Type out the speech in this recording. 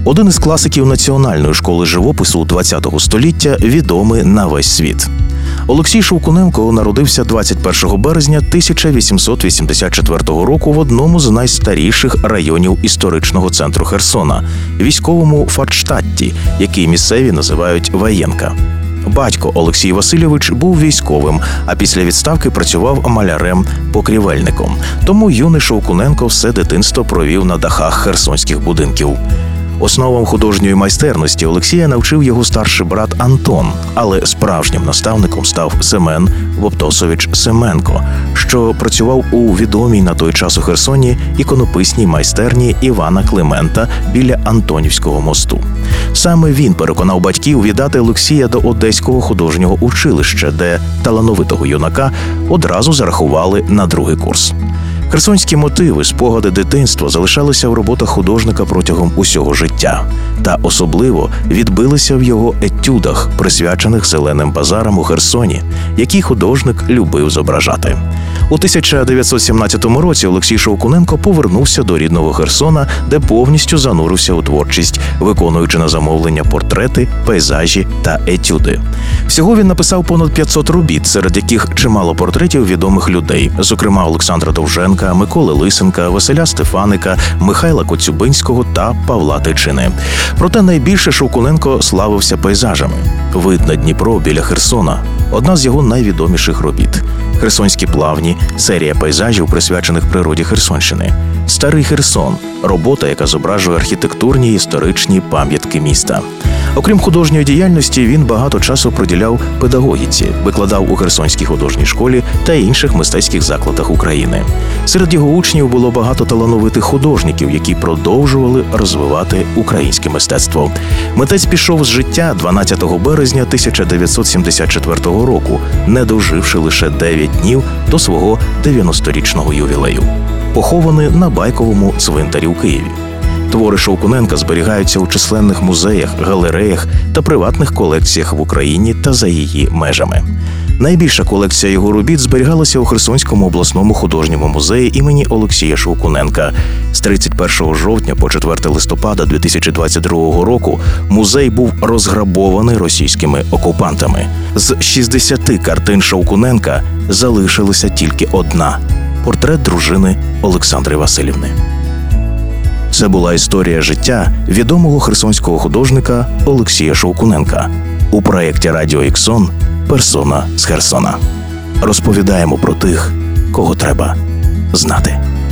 Один із класиків національної школи живопису ХХ століття, відомий на весь світ. Олексій Шовкуненко народився 21 березня 1884 року в одному з найстаріших районів історичного центру Херсона – військовому Фальштадті, який місцеві називають Воєнка. Батько Олексій Васильович був військовим, а після відставки працював малярем-покрівельником. Тому юний Шовкуненко все дитинство провів на дахах херсонських будинків. Основам художньої майстерності Олексія навчив його старший брат Антон, але справжнім наставником став Семен Воптосович Семенко, що працював у відомій на той час у Херсоні іконописній майстерні Івана Климента біля Антонівського мосту. Саме він переконав батьків віддати Олексія до Одеського художнього училища, де талановитого юнака одразу зарахували на другий курс. Херсонські мотиви, спогади дитинства залишалися в роботах художника протягом усього життя. Та особливо відбилися в його етюдах, присвячених зеленим базарам у Херсоні, які художник любив зображати. У 1917 році Олексій Шовкуненко повернувся до рідного Херсона, де повністю занурився у творчість, виконуючи на замовлення портрети, пейзажі та етюди. Всього він написав понад 500 робіт, серед яких чимало портретів відомих людей, зокрема Олександра Довженка, Миколи Лисенка, Василя Стефаника, Михайла Коцюбинського та Павла Тичини. Проте найбільше Шовкуненко славився пейзажами. «Вид на Дніпро біля Херсона» – одна з його найвідоміших робіт. «Херсонські плавні» – серія пейзажів, присвячених природі Херсонщини. «Старий Херсон» – робота, яка зображує архітектурні і історичні пам'ятки міста. Окрім художньої діяльності, він багато часу приділяв педагогіці, викладав у Херсонській художній школі та інших мистецьких закладах України. Серед його учнів було багато талановитих художників, які продовжували розвивати українське мистецтво. Митець пішов з життя 12 березня 1974 року, не доживши лише 9 днів до свого 90-річного ювілею. Похований на Байковому цвинтарі у Києві. Твори Шовкуненка зберігаються у численних музеях, галереях та приватних колекціях в Україні та за її межами. Найбільша колекція його робіт зберігалася у Херсонському обласному художньому музеї імені Олексія Шовкуненка. З 31 жовтня по 4 листопада 2022 року музей був розграбований російськими окупантами. З 60 картин Шовкуненка залишилася тільки одна – портрет дружини Олександри Василівни. Це була історія життя відомого херсонського художника Олексія Шовкуненка у проєкті Радіо Іксон «Персона з Херсона». Розповідаємо про тих, кого треба знати.